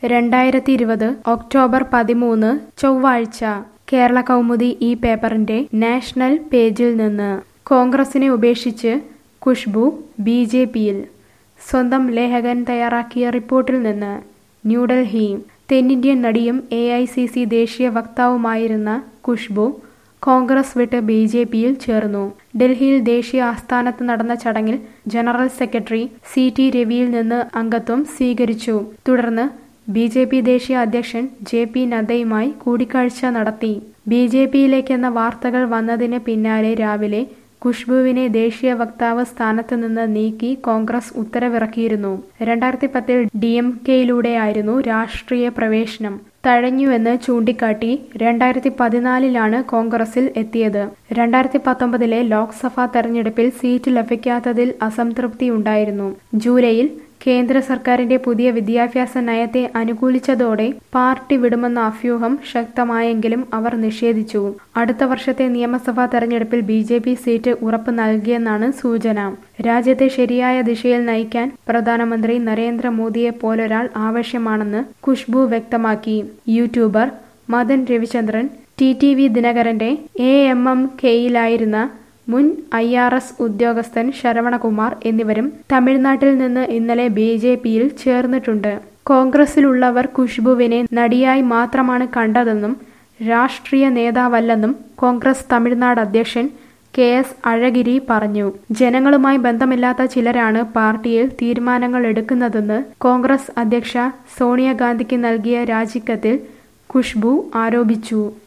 2020 October 13 ചൊവ്വാഴ്ച കേരള കൗമുദി ഈ പേപ്പറിന്റെ നാഷണൽ പേജിൽ നിന്ന് കോൺഗ്രസിനെ ഉപേക്ഷിച്ച് ഖുശ്ബു ബിജെപിയിൽ. സ്വന്തം ലേഖകൻ തയ്യാറാക്കിയ റിപ്പോർട്ടിൽ നിന്ന് ന്യൂഡൽഹി. തെന്നിന്ത്യൻ നടിയും എഐസിസി ദേശീയ വക്താവുമായിരുന്ന ഖുശ്ബു കോൺഗ്രസ് വിട്ട് ബിജെപിയിൽ ചേർന്നു. ഡൽഹിയിൽ ദേശീയ ആസ്ഥാനത്ത് നടന്ന ചടങ്ങിൽ ജനറൽ സെക്രട്ടറി CT രവിയിൽ നിന്ന് അംഗത്വം സ്വീകരിച്ചു. തുടർന്ന് ബിജെപി ദേശീയ അധ്യക്ഷൻ JP നദ്ദയുമായി കൂടിക്കാഴ്ച നടത്തി. ബിജെപിയിലേക്കെന്ന വാർത്തകൾ വന്നതിന് പിന്നാലെ രാവിലെ ഖുശ്ബുവിനെ ദേശീയ വക്താവ് സ്ഥാനത്ത് നിന്ന് നീക്കി കോൺഗ്രസ് ഉത്തരവിറക്കിയിരുന്നു. 2010 DMKയിലൂടെയായിരുന്നു രാഷ്ട്രീയ പ്രവേശനം. തഴഞ്ഞുവെന്ന് ചൂണ്ടിക്കാട്ടി 2014 കോൺഗ്രസിൽ എത്തിയത്. 2019 ലോക്സഭാ തെരഞ്ഞെടുപ്പിൽ സീറ്റ് ലഭിക്കാത്തതിൽ അസംതൃപ്തിയുണ്ടായിരുന്നു. ജൂലൈയിൽ കേന്ദ്ര സർക്കാരിന്റെ പുതിയ വിദ്യാഭ്യാസ നയത്തെ അനുകൂലിച്ചതോടെ പാർട്ടി വിടുമെന്ന അഭ്യൂഹം ശക്തമായെങ്കിലും അവർ നിഷേധിച്ചു. അടുത്ത വർഷത്തെ നിയമസഭാ തെരഞ്ഞെടുപ്പിൽ BJP സീറ്റ് ഉറപ്പ് നൽകിയെന്നാണ് സൂചന. രാജ്യത്തെ ശരിയായ ദിശയിൽ നയിക്കാൻ പ്രധാനമന്ത്രി നരേന്ദ്രമോദിയെ പോലൊരാൾ ആവശ്യമാണെന്ന് ഖുശ്ബു വ്യക്തമാക്കി. യൂട്യൂബർ മദൻ രവിചന്ദ്രൻ, TTV ദിനകരന്റെ AMMKയിലായിരുന്ന മുൻ IRS ഉദ്യോഗസ്ഥൻ ശരവണകുമാർ എന്നിവരും തമിഴ്നാട്ടിൽ നിന്ന് ഇന്നലെ BJPയിൽ ചേർന്നിട്ടുണ്ട്. കോൺഗ്രസിലുള്ളവർ ഖുശ്ബുവിനെ നടിയായി മാത്രമാണ് കണ്ടതെന്നും രാഷ്ട്രീയ നേതാവല്ലെന്നും കോൺഗ്രസ് തമിഴ്നാട് അധ്യക്ഷൻ KS അഴഗിരി പറഞ്ഞു. ജനങ്ങളുമായി ബന്ധമില്ലാത്ത ചിലരാണ് പാർട്ടിയിൽ തീരുമാനങ്ങൾ എടുക്കുന്നതെന്ന് കോൺഗ്രസ് അധ്യക്ഷ സോണിയാഗാന്ധിക്ക് നൽകിയ രാജിക്കത്തിൽ ഖുശ്ബു ആരോപിച്ചു.